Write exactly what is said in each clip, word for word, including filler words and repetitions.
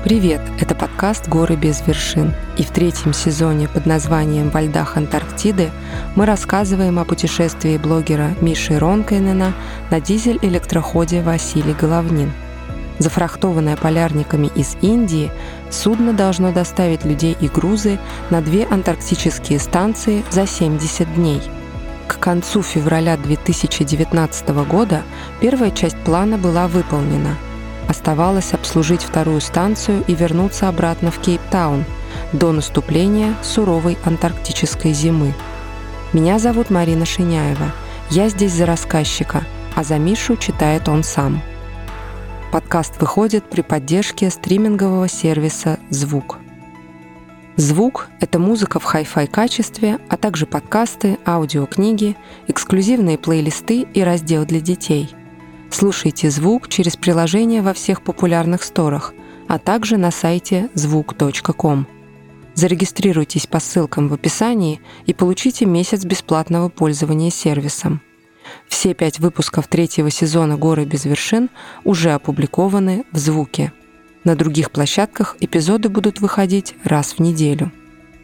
Привет! Это подкаст «Горы без вершин». И в третьем сезоне под названием «Во льдах Антарктиды» мы рассказываем о путешествии блогера Миши Ронкайнена на дизель-электроходе Василий Головнин. Зафрахтованное полярниками из Индии, судно должно доставить людей и грузы на две антарктические станции за семьдесят дней. К концу февраля две тысячи девятнадцатого года первая часть плана была выполнена. Оставалось обслужить вторую станцию и вернуться обратно в Кейптаун до наступления суровой антарктической зимы. Меня зовут Марина Шиняева. Я здесь за рассказчика, а за Мишу читает он сам. Подкаст выходит при поддержке стримингового сервиса «Звук». «Звук» — это музыка в хай-фай качестве, а также подкасты, аудиокниги, эксклюзивные плейлисты и раздел для детей. Слушайте «Звук» через приложение во всех популярных сторах, а также на сайте звук точка ком. Зарегистрируйтесь по ссылкам в описании и получите месяц бесплатного пользования сервисом. Все пять выпусков третьего сезона «Горы без вершин» уже опубликованы в «Звуке». На других площадках эпизоды будут выходить раз в неделю.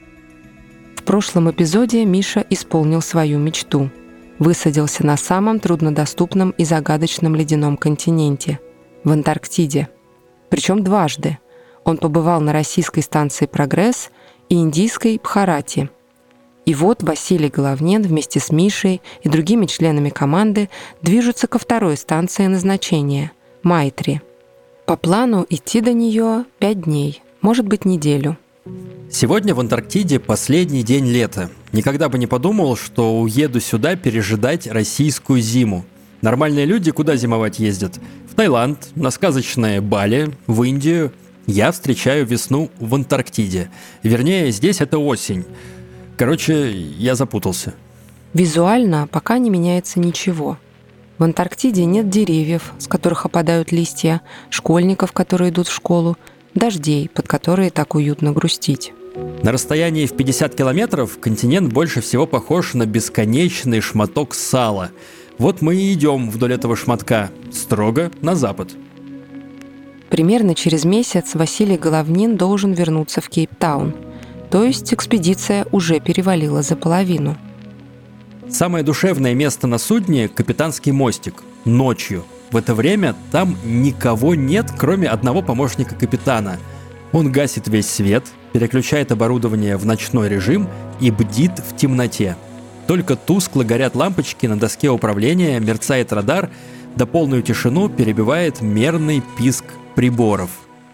В прошлом эпизоде Миша исполнил свою мечту. Высадился на самом труднодоступном и загадочном ледяном континенте — в Антарктиде. Причем дважды. Он побывал на российской станции «Прогресс» и индийской «Бхарати». И вот Василий Головнин вместе с Мишей и другими членами команды движутся ко второй станции назначения — Майтри. По плану идти до нее пять дней, может быть, неделю. Сегодня в Антарктиде последний день лета. Никогда бы не подумал, что уеду сюда пережидать российскую зиму. Нормальные люди куда зимовать ездят? В Таиланд, на сказочное Бали, в Индию. Я встречаю весну в Антарктиде. Вернее, здесь это осень. Короче, я запутался. Визуально пока не меняется ничего. В Антарктиде нет деревьев, с которых опадают листья, школьников, которые идут в школу, дождей, под которые так уютно грустить. На расстоянии в пятьдесят километров континент больше всего похож на бесконечный шматок сала. Вот мы и идем вдоль этого шматка, строго на запад. Примерно через месяц Василий Головнин должен вернуться в Кейптаун. То есть экспедиция уже перевалила за половину. Самое душевное место на судне — капитанский мостик. Ночью. В это время там никого нет, кроме одного помощника капитана. Он гасит весь свет, переключает оборудование в ночной режим и бдит в темноте. Только тускло горят лампочки на доске управления, мерцает радар, да полную тишину перебивает мерный писк приборов.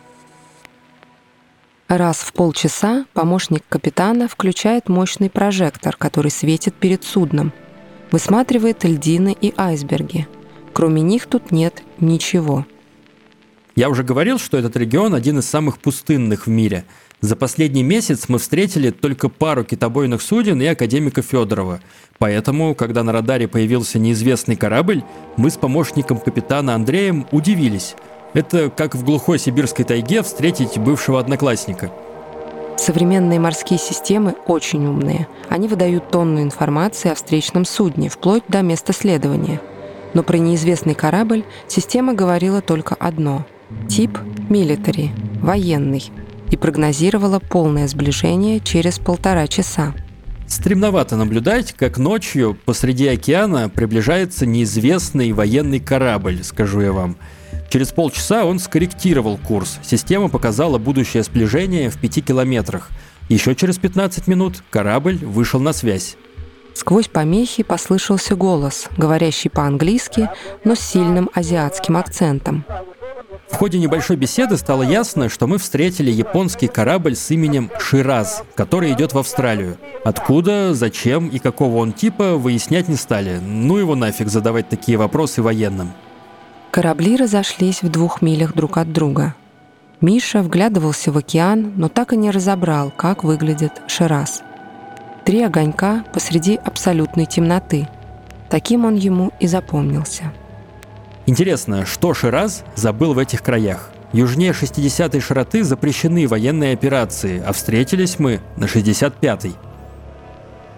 Раз в полчаса помощник капитана включает мощный прожектор, который светит перед судном, высматривает льдины и айсберги. Кроме них тут нет ничего. Я уже говорил, что этот регион один из самых пустынных в мире. За последний месяц мы встретили только пару китобойных суден и академика Федорова. Поэтому, когда на радаре появился неизвестный корабль, мы с помощником капитана Андреем удивились. Это как в глухой сибирской тайге встретить бывшего одноклассника. Современные морские системы очень умные. Они выдают тонну информации о встречном судне, вплоть до места следования. Но про неизвестный корабль система говорила только одно — тип «Military» — военный, и прогнозировала полное сближение через полтора часа. Стремновато наблюдать, как ночью посреди океана приближается неизвестный военный корабль, скажу я вам. Через полчаса он скорректировал курс. Система показала будущее сближение в пяти километрах. Еще через пятнадцать минут корабль вышел на связь. Сквозь помехи послышался голос, говорящий по-английски, но с сильным азиатским акцентом. В ходе небольшой беседы стало ясно, что мы встретили японский корабль с именем «Шираз», который идет в Австралию. Откуда, зачем и какого он типа, выяснять не стали. Ну его нафиг задавать такие вопросы военным. Корабли разошлись в двух милях друг от друга. Миша вглядывался в океан, но так и не разобрал, как выглядит «Шираз». Три огонька посреди абсолютной темноты. Таким он ему и запомнился. Интересно, что Шираз забыл в этих краях? Южнее шестидесятой широты запрещены военные операции, а встретились мы на шестьдесят пятой.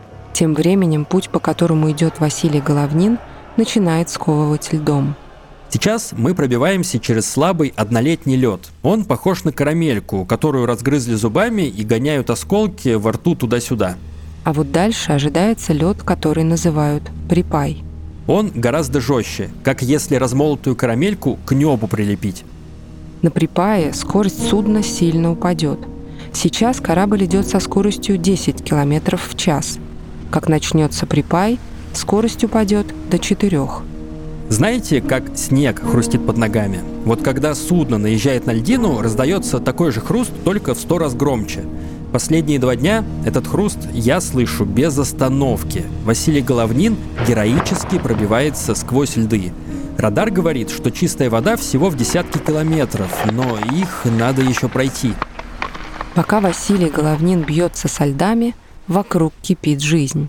Тем временем путь, по которому идет Василий Головнин, начинает сковывать льдом. Сейчас мы пробиваемся через слабый однолетний лед. Он похож на карамельку, которую разгрызли зубами и гоняют осколки во рту туда-сюда. А вот дальше ожидается лед, который называют припай. Он гораздо жестче, как если размолотую карамельку к небу прилепить. На припае скорость судна сильно упадет. Сейчас корабль идет со скоростью десять километров в час. Как начнется припай, скорость упадет до четырех. Знаете, как снег хрустит под ногами? Вот когда судно наезжает на льдину, раздается такой же хруст, только в сто раз громче. Последние два дня этот хруст я слышу без остановки. Василий Головнин героически пробивается сквозь льды. Радар говорит, что чистая вода всего в десятки километров, но их надо еще пройти. Пока Василий Головнин бьется со льдами, вокруг кипит жизнь.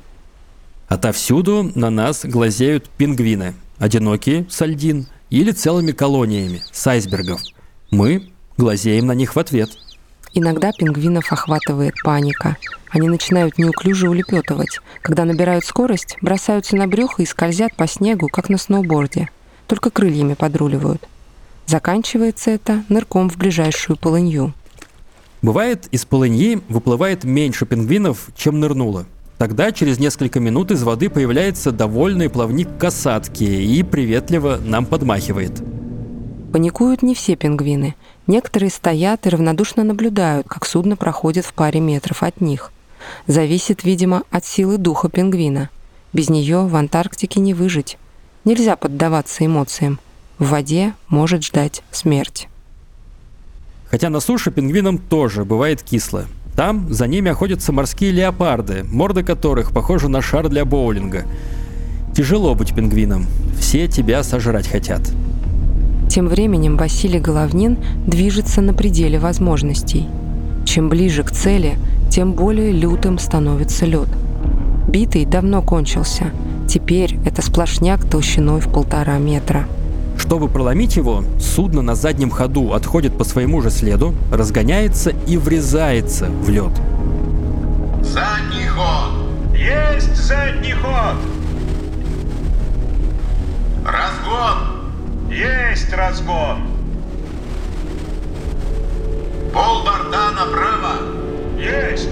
Отовсюду на нас глазеют пингвины. Одинокие, с льдин, или целыми колониями, с айсбергов. Мы глазеем на них в ответ. Иногда пингвинов охватывает паника. Они начинают неуклюже улепетывать. Когда набирают скорость, бросаются на брюхо и скользят по снегу, как на сноуборде. Только крыльями подруливают. Заканчивается это нырком в ближайшую полынью. Бывает, из полыньи выплывает меньше пингвинов, чем нырнуло. Тогда через несколько минут из воды появляется довольный плавник касатки и приветливо нам подмахивает. Паникуют не все пингвины. Некоторые стоят и равнодушно наблюдают, как судно проходит в паре метров от них. Зависит, видимо, от силы духа пингвина. Без нее в Антарктике не выжить. Нельзя поддаваться эмоциям. В воде может ждать смерть. Хотя на суше пингвинам тоже бывает кисло. Там за ними охотятся морские леопарды, морды которых похожи на шар для боулинга. Тяжело быть пингвином. Все тебя сожрать хотят. Тем временем Василий Головнин движется на пределе возможностей. Чем ближе к цели, тем более лютым становится лед. Битый давно кончился. Теперь это сплошняк толщиной в полтора метра. Чтобы проломить его, судно на заднем ходу отходит по своему же следу, разгоняется и врезается в лед. Задний ход! Есть задний ход! Разгон! Есть разгон! Полборта направо! Есть!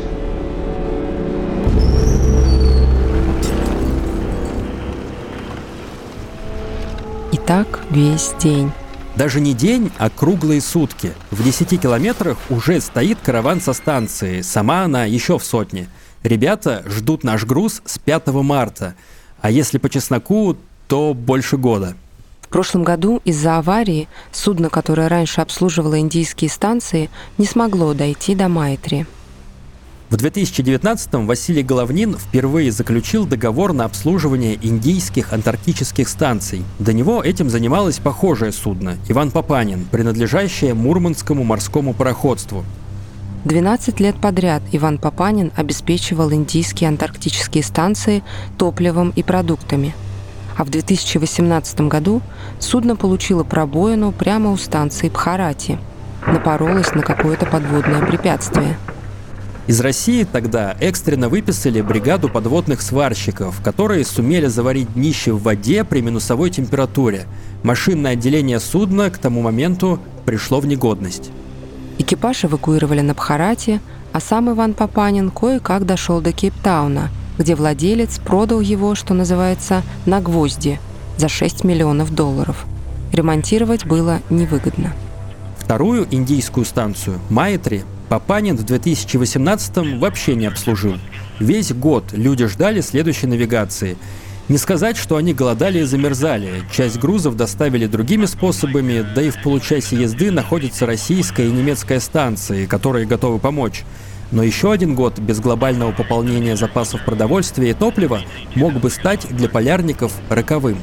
И так весь день. Даже не день, а круглые сутки. В десяти километрах уже стоит караван со станции, сама она еще в сотне. Ребята ждут наш груз с пятого марта, а если по чесноку, то больше года. В прошлом году из-за аварии судно, которое раньше обслуживало индийские станции, не смогло дойти до Майтри. В две тысячи девятнадцатом Василий Головнин впервые заключил договор на обслуживание индийских антарктических станций. До него этим занималось похожее судно «Иван Папанин», принадлежащее Мурманскому морскому пароходству. двенадцать лет подряд Иван Папанин обеспечивал индийские антарктические станции топливом и продуктами. А в две тысячи восемнадцатом году судно получило пробоину прямо у станции Бхарати. Напоролось на какое-то подводное препятствие. Из России тогда экстренно выписали бригаду подводных сварщиков, которые сумели заварить днище в воде при минусовой температуре. Машинное отделение судна к тому моменту пришло в негодность. Экипаж эвакуировали на Бхарати, а сам Иван Папанин кое-как дошел до Кейптауна, где владелец продал его, что называется, на гвозди за шесть миллионов долларов. Ремонтировать было невыгодно. Вторую индийскую станцию, Майтри, Папанин в две тысячи восемнадцатом вообще не обслужил. Весь год люди ждали следующей навигации. Не сказать, что они голодали и замерзали. Часть грузов доставили другими способами, да и в получасе езды находятся российская и немецкая станции, которые готовы помочь. Но еще один год без глобального пополнения запасов продовольствия и топлива мог бы стать для полярников роковым.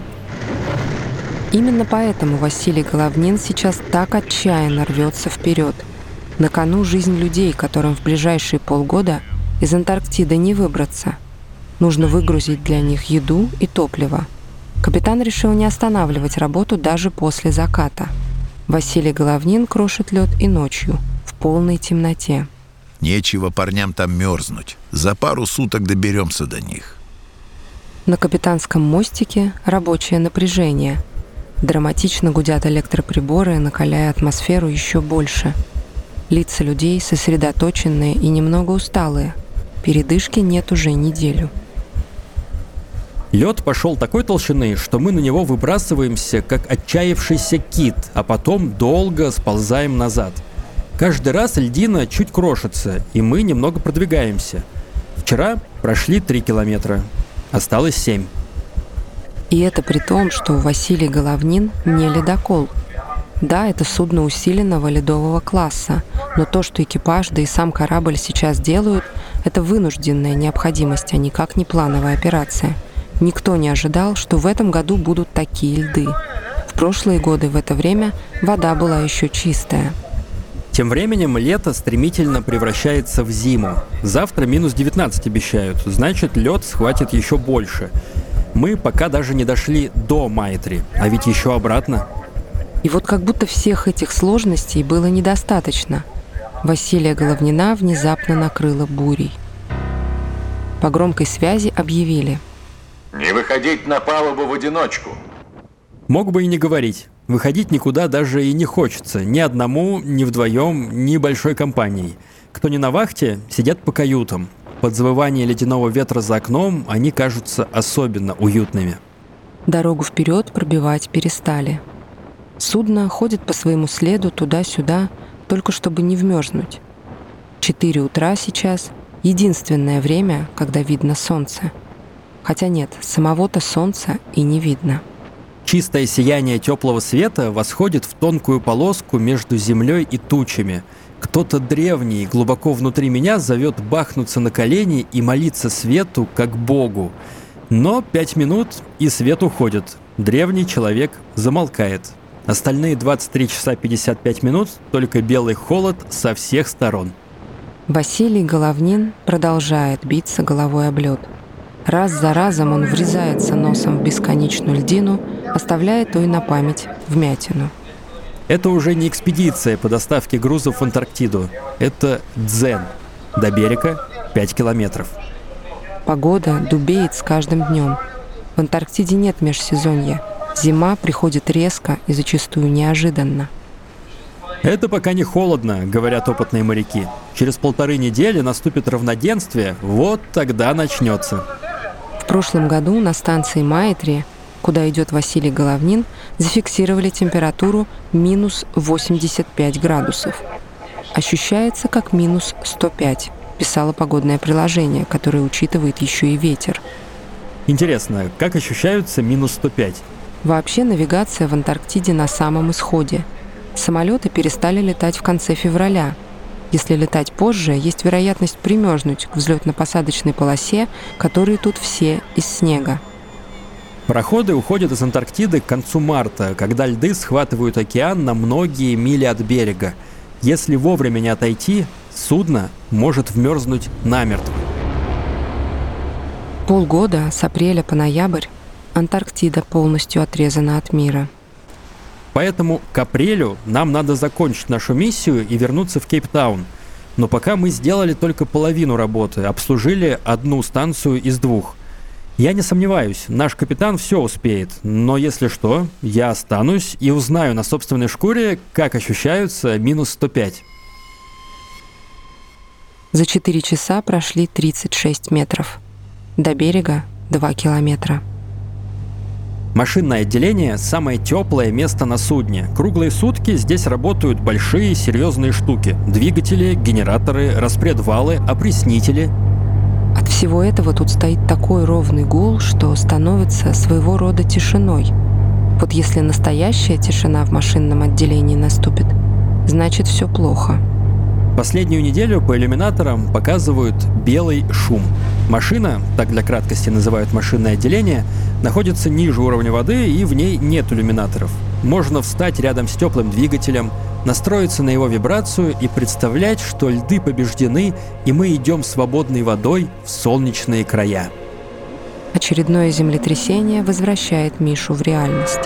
Именно поэтому Василий Головнин сейчас так отчаянно рвется вперед. На кону жизнь людей, которым в ближайшие полгода из Антарктиды не выбраться. Нужно выгрузить для них еду и топливо. Капитан решил не останавливать работу даже после заката. Василий Головнин крошит лед и ночью, в полной темноте. Нечего парням там мерзнуть. За пару суток доберемся до них. На капитанском мостике рабочее напряжение. Драматично гудят электроприборы, накаляя атмосферу еще больше. Лица людей сосредоточенные и немного усталые. Передышки нет уже неделю. Лед пошел такой толщины, что мы на него выбрасываемся, как отчаявшийся кит, а потом долго сползаем назад. Каждый раз льдина чуть крошится, и мы немного продвигаемся. Вчера прошли три километра, осталось семь. И это при том, что Василий Головнин не ледокол. Да, это судно усиленного ледового класса, но то, что экипаж, да и сам корабль сейчас делают, это вынужденная необходимость, а никак не плановая операция. Никто не ожидал, что в этом году будут такие льды. В прошлые годы в это время вода была еще чистая. Тем временем лето стремительно превращается в зиму. Завтра минус девятнадцать обещают, значит лед схватит еще больше. Мы пока даже не дошли до Майтри, а ведь еще обратно. И вот как будто всех этих сложностей было недостаточно. Василия Головнина внезапно накрыло бурей. По громкой связи объявили: не выходить на палубу в одиночку. Мог бы и не говорить. Выходить никуда даже и не хочется. Ни одному, ни вдвоем, ни большой компанией. Кто не на вахте, сидят по каютам. Под завывание ледяного ветра за окном они кажутся особенно уютными. Дорогу вперед пробивать перестали. Судно ходит по своему следу туда-сюда, только чтобы не вмерзнуть. Четыре утра сейчас — единственное время, когда видно солнце. Хотя нет, самого-то солнца и не видно. Чистое сияние теплого света восходит в тонкую полоску между землей и тучами. Кто-то древний глубоко внутри меня зовет бахнуться на колени и молиться свету как Богу. Но пять минут, и свет уходит. Древний человек замолкает. Остальные двадцать три часа пятьдесят пять минут только белый холод со всех сторон. Василий Головнин продолжает биться головой об лед. Раз за разом он врезается носом в бесконечную льдину, оставляя той на память вмятину. Это уже не экспедиция по доставке грузов в Антарктиду. Это дзен. До берега пять километров. Погода дубеет с каждым днем. В Антарктиде нет межсезонья. Зима приходит резко и зачастую неожиданно. Это пока не холодно, говорят опытные моряки. Через полторы недели наступит равноденствие, вот тогда начнется. В прошлом году на станции Майтри, куда идет Василий Головнин, зафиксировали температуру минус восемьдесят пять градусов. Ощущается как минус сто пять, писало погодное приложение, которое учитывает еще и ветер. Интересно, как ощущаются минус сто пять? Вообще навигация в Антарктиде на самом исходе. Самолеты перестали летать в конце февраля. Если летать позже, есть вероятность примерзнуть к взлетно-посадочной полосе, которые тут все из снега. Пароходы уходят из Антарктиды к концу марта, когда льды схватывают океан на многие мили от берега. Если вовремя не отойти, судно может вмерзнуть намертво. Полгода, с апреля по ноябрь, Антарктида полностью отрезана от мира. Поэтому к апрелю нам надо закончить нашу миссию и вернуться в Кейптаун. Но пока мы сделали только половину работы, обслужили одну станцию из двух. Я не сомневаюсь, наш капитан все успеет, но если что, я останусь и узнаю на собственной шкуре, как ощущаются минус сто пять. За четыре часа прошли тридцать шесть метров. До берега два километра. Машинное отделение – самое теплое место на судне. Круглые сутки здесь работают большие серьезные штуки. Двигатели, генераторы, распредвалы, опреснители. От всего этого тут стоит такой ровный гул, что становится своего рода тишиной. Вот если настоящая тишина в машинном отделении наступит, значит все плохо. Последнюю неделю по иллюминаторам показывают белый шум. Машина, так для краткости называют машинное отделение, находится ниже уровня воды, и в ней нет иллюминаторов. Можно встать рядом с теплым двигателем, настроиться на его вибрацию и представлять, что льды побеждены, и мы идем свободной водой в солнечные края. Очередное землетрясение возвращает Мишу в реальность.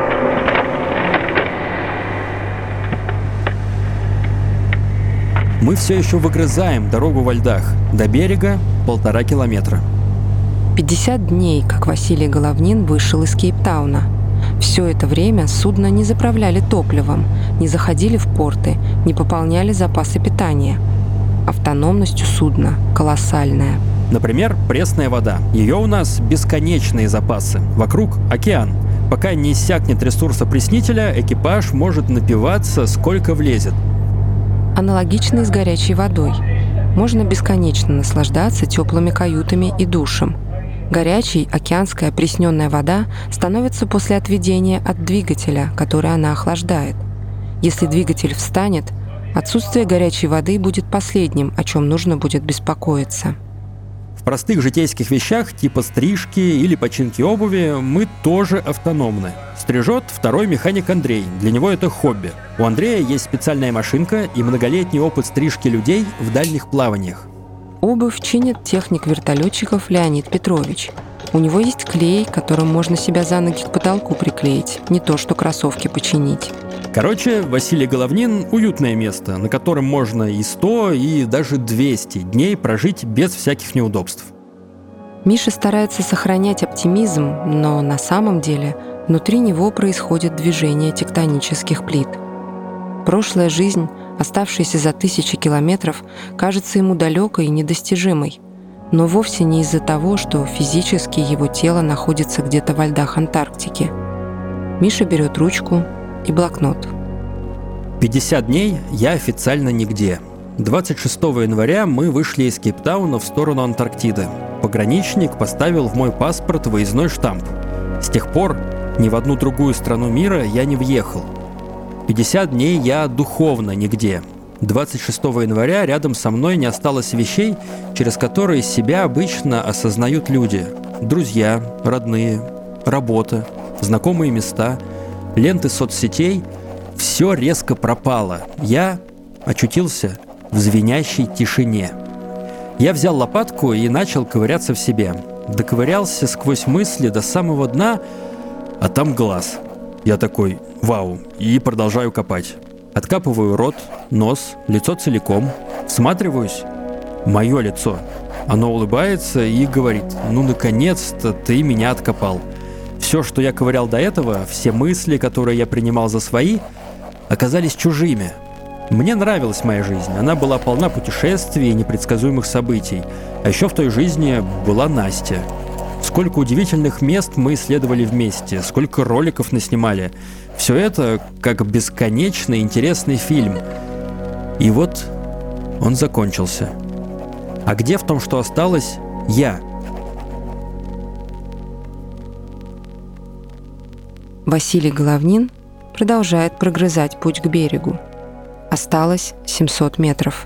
Мы все еще выгрызаем дорогу во льдах. До берега полтора километра. пятьдесят дней, как Василий Головнин вышел из Кейптауна. Все это время судно не заправляли топливом, не заходили в порты, не пополняли запасы питания. Автономность у судна колоссальная. Например, пресная вода. Ее у нас бесконечные запасы. Вокруг океан. Пока не иссякнет ресурс опреснителя, экипаж может напиваться, сколько влезет. Аналогично и с горячей водой. Можно бесконечно наслаждаться теплыми каютами и душем. Горячей океанская опресненная вода становится после отведения от двигателя, который она охлаждает. Если двигатель встанет, отсутствие горячей воды будет последним, о чем нужно будет беспокоиться. В простых житейских вещах, типа стрижки или починки обуви, мы тоже автономны. Стрижет второй механик Андрей, для него это хобби. У Андрея есть специальная машинка и многолетний опыт стрижки людей в дальних плаваниях. Обувь чинит техник вертолетчиков Леонид Петрович. У него есть клей, которым можно себя за ноги к потолку приклеить, не то что кроссовки починить. Короче, Василий Головнин – уютное место, на котором можно и сто, и даже двести дней прожить без всяких неудобств. Миша старается сохранять оптимизм, но на самом деле внутри него происходит движение тектонических плит. Прошлая жизнь, оставшаяся за тысячи километров, кажется ему далекой и недостижимой, но вовсе не из-за того, что физически его тело находится где-то во льдах Антарктики. Миша берет ручку и блокнот. пятьдесят дней я официально нигде. двадцать шестого января мы вышли из Кейптауна в сторону Антарктиды. Пограничник поставил в мой паспорт выездной штамп. С тех пор ни в одну другую страну мира я не въехал. пятьдесят дней я духовно нигде. двадцать шестого января рядом со мной не осталось вещей, через которые себя обычно осознают люди. Друзья, родные, работа, знакомые места, ленты соцсетей. Все резко пропало. Я очутился в звенящей тишине. Я взял лопатку и начал ковыряться в себе. Доковырялся сквозь мысли до самого дна, а там глаз. Я такой: вау, и продолжаю копать. Откапываю рот, нос, лицо целиком. Всматриваюсь. Мое лицо. Оно улыбается и говорит: ну, наконец-то ты меня откопал. Все, что я ковырял до этого, все мысли, которые я принимал за свои, оказались чужими. Мне нравилась моя жизнь. Она была полна путешествий и непредсказуемых событий. А еще в той жизни была Настя. Сколько удивительных мест мы исследовали вместе, сколько роликов наснимали. Все это как бесконечный интересный фильм. И вот он закончился. А где в том, что осталось, я? Василий Головнин продолжает прогрызать путь к берегу. Осталось семьсот метров.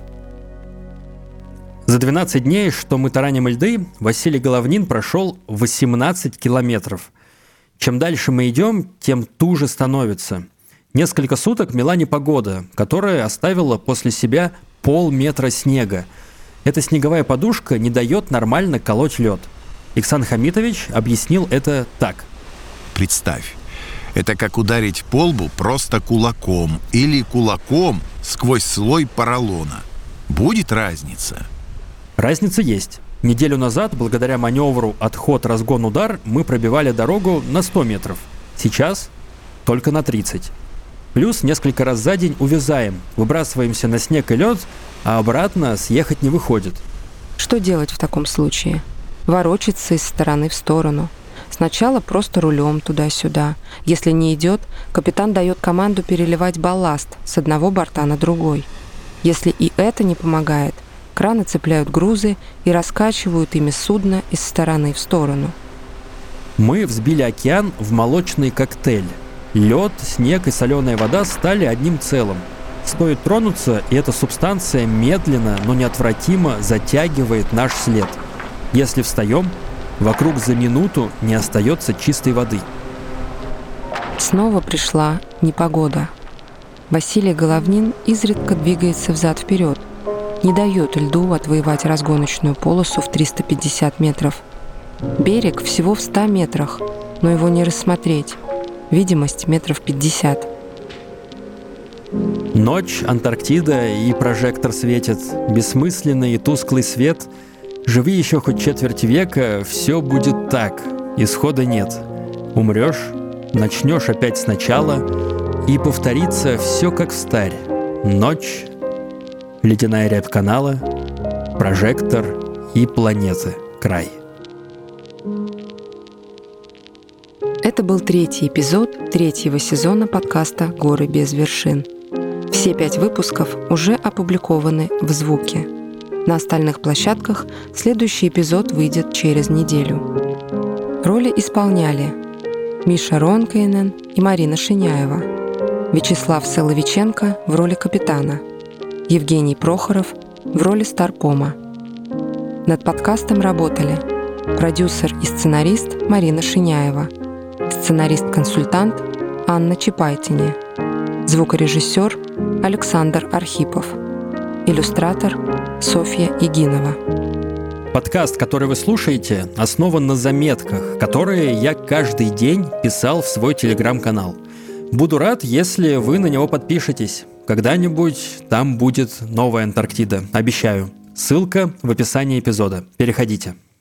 За двенадцать дней, что мы тараним льды, Василий Головнин прошел восемнадцать километров. Чем дальше мы идем, тем туже становится. Несколько суток мела непогода, которая оставила после себя полметра снега. Эта снеговая подушка не дает нормально колоть лед. Ихсан Хамитович объяснил это так. Представь, это как ударить по лбу просто кулаком или кулаком сквозь слой поролона. Будет разница? Разница есть. Неделю назад, благодаря маневру «отход-разгон-удар», мы пробивали дорогу на сто метров. Сейчас только на тридцать. Плюс несколько раз за день увязаем, выбрасываемся на снег и лед, а обратно съехать не выходит. Что делать в таком случае? Ворочаться из стороны в сторону. Сначала просто рулем туда-сюда. Если не идет, капитан дает команду переливать балласт с одного борта на другой. Если и это не помогает, краны цепляют грузы и раскачивают ими судно из стороны в сторону. Мы взбили океан в молочный коктейль. Лед, снег и соленая вода стали одним целым. Стоит тронуться, и эта субстанция медленно, но неотвратимо затягивает наш след. Если встаем, вокруг за минуту не остается чистой воды. Снова пришла непогода. Василий Головнин изредка двигается взад-вперед, не дает льду отвоевать разгоночную полосу в триста пятьдесят метров. Берег всего в ста метрах, но его не рассмотреть. Видимость метров пятьдесят. Ночь, Антарктида и прожектор светят. Бессмысленный и тусклый свет. Живи еще хоть четверть века, все будет так. Исхода нет. Умрешь начнешь опять сначала, и повторится все как встарь. Ночь, ледяная рябь канала, прожектор и планеты край. Это был третий эпизод третьего сезона подкаста «Горы без вершин». Все пять выпусков уже опубликованы в звуке. На остальных площадках следующий эпизод выйдет через неделю. Роли исполняли Миша Ронкайнен и Марина Шиняева, Вячеслав Соловиченко в роли капитана, Евгений Прохоров в роли Старпома. Над подкастом работали продюсер и сценарист Марина Шиняева, сценарист-консультант Анна Чапайтине, звукорежиссер Александр Архипов, иллюстратор Софья Игинова. Подкаст, который вы слушаете, основан на заметках, которые я каждый день писал в свой телеграм-канал. Буду рад, если вы на него подпишетесь. Когда-нибудь там будет новая Антарктида, обещаю. Ссылка в описании эпизода. Переходите.